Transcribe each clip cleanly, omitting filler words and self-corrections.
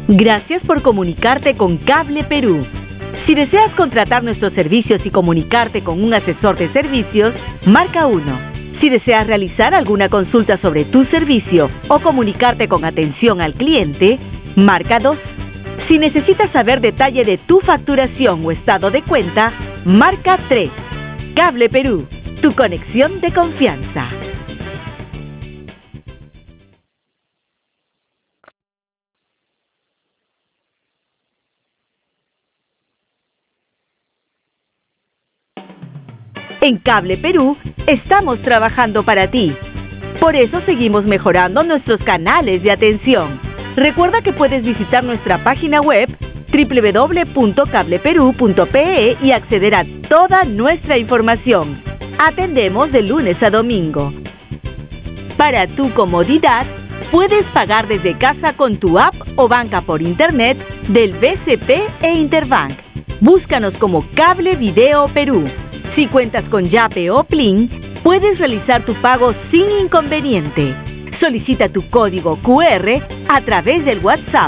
Gracias por comunicarte con Cable Perú. Si deseas contratar nuestros servicios y comunicarte con un asesor de servicios, marca 1. Si deseas realizar alguna consulta sobre tu servicio o comunicarte con atención al cliente, marca 2. Si necesitas saber detalle de tu facturación o estado de cuenta, marca 3. Cable Perú, tu conexión de confianza. En Cable Perú estamos trabajando para ti. Por eso seguimos mejorando nuestros canales de atención. Recuerda que puedes visitar nuestra página web www.cableperú.pe y acceder a toda nuestra información. Atendemos de lunes a domingo. Para tu comodidad, puedes pagar desde casa con tu app o banca por internet del BCP e Interbank. Búscanos como Cable Video Perú. Si cuentas con Yape o Plin, puedes realizar tu pago sin inconveniente. Solicita tu código QR a través del WhatsApp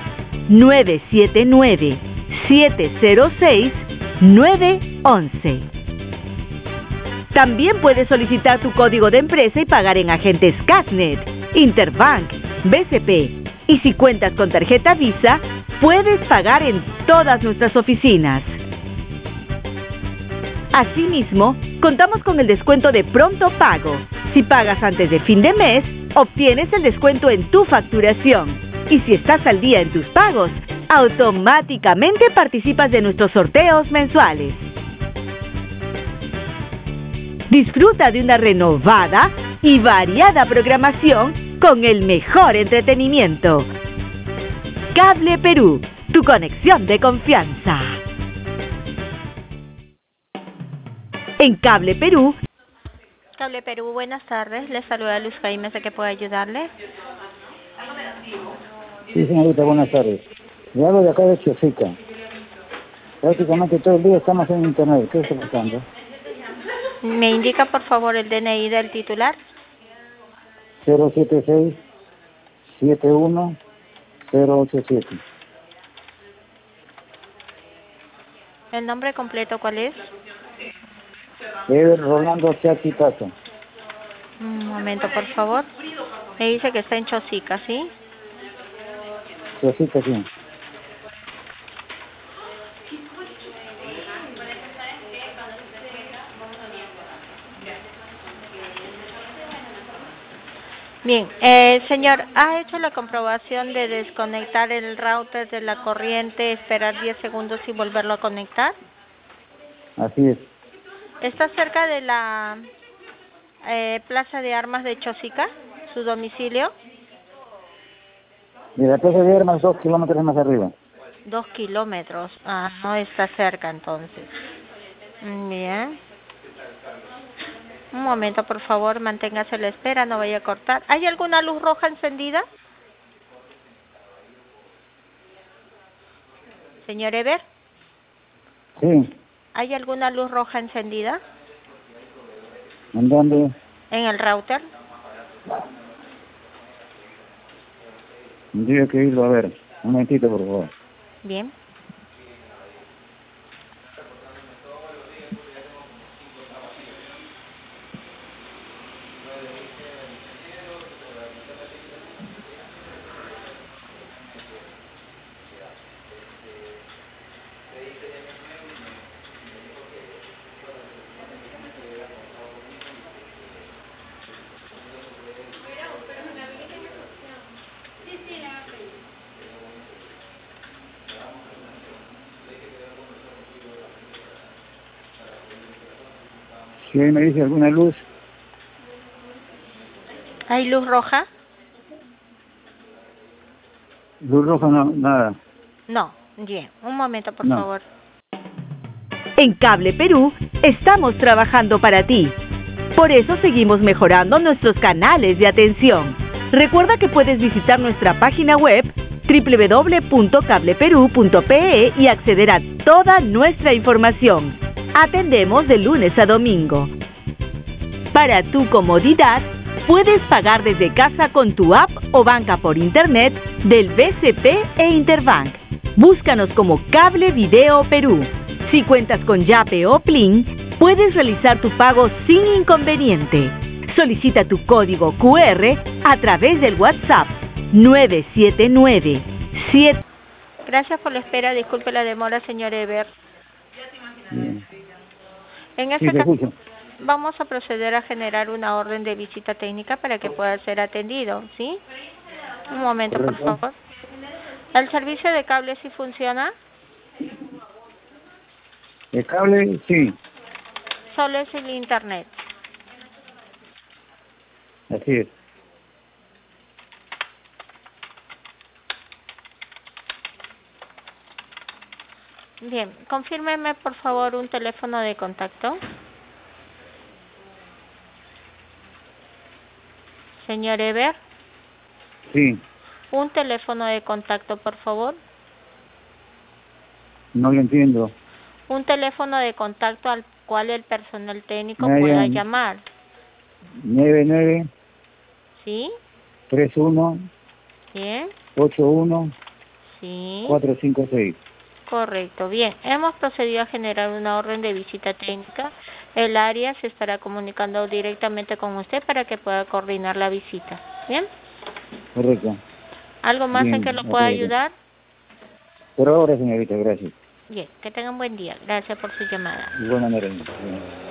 979-706-911. También puedes solicitar tu código de empresa y pagar en agentes Casnet, Interbank, BCP. Y si cuentas con tarjeta Visa, puedes pagar en todas nuestras oficinas. Asimismo, contamos con el descuento de pronto pago. Si pagas antes de fin de mes, obtienes el descuento en tu facturación. Y si estás al día en tus pagos, automáticamente participas de nuestros sorteos mensuales. Disfruta de una renovada y variada programación con el mejor entretenimiento. Cable Perú, tu conexión de confianza. En Cable Perú. Cable Perú, buenas tardes. Les saluda Luz Jaime, ¿sé que puedo ayudarle? Sí, señorita, buenas tardes. Le hablo de acá de Chosica. Prácticamente todo el día estamos en internet. ¿Qué está pasando? ¿Me indica, por favor, el DNI del titular? 076-71087. ¿El nombre completo cuál es? Ever Rolando Chati Paso. Un momento, por favor. Me dice que está en Chosica, ¿sí? Chosica, sí. Bien, señor, ¿ha hecho la comprobación de desconectar el router de la corriente, esperar 10 segundos y volverlo a conectar? Así es. ¿Está cerca de la Plaza de Armas de Chosica, su domicilio? De la Plaza de Armas, 2 kilómetros más arriba. 2 kilómetros. Ah, no está cerca entonces. Bien. Un momento, por favor, manténgase a la espera, no vaya a cortar. ¿Hay alguna luz roja encendida? Señor Ever. Sí. ¿Hay alguna luz roja encendida? ¿En dónde? ¿En el router? Tendría que irlo a ver. Un momentito, por favor. Bien. Si ahí me dice alguna luz. ¿Hay luz roja? Luz roja no, nada. No. Bien. Un momento, por No. favor. En Cable Perú estamos trabajando para ti. Por eso seguimos mejorando nuestros canales de atención. Recuerda que puedes visitar nuestra página web www.cableperú.pe y acceder a toda nuestra información. Atendemos de lunes a domingo. Para tu comodidad, puedes pagar desde casa con tu app o banca por internet del BCP e Interbank. Búscanos como Cable Video Perú. Si cuentas con Yape o Plin, puedes realizar tu pago sin inconveniente. Solicita tu código QR a través del WhatsApp 979 7. Gracias por la espera. Disculpe la demora, señor Eber. Bien. En Sí, este te caso, escucho. vamos a proceder a generar una orden de visita técnica para que pueda ser atendido, ¿sí? Un momento, por Correcto. favor. ¿El servicio de cable sí funciona? El cable, sí, Solo es el internet. así es. Bien, confírmeme por favor un teléfono de contacto. Señor Eber, Sí, un teléfono de contacto, por favor. no lo entiendo. Un teléfono de contacto al cual el personal técnico Me pueda hayan llamar. 99 ¿Sí? 31 Bien. 81 Sí. 456. Correcto. Bien, hemos procedido a generar una orden de visita técnica. El área se estará comunicando directamente con usted para que pueda coordinar la visita. ¿Bien? Correcto. ¿Algo más en Bien, que lo pueda correcto. ayudar? Por ahora, señorita, gracias. Bien, que tenga un buen día. Gracias por su llamada. De igual manera. Bien.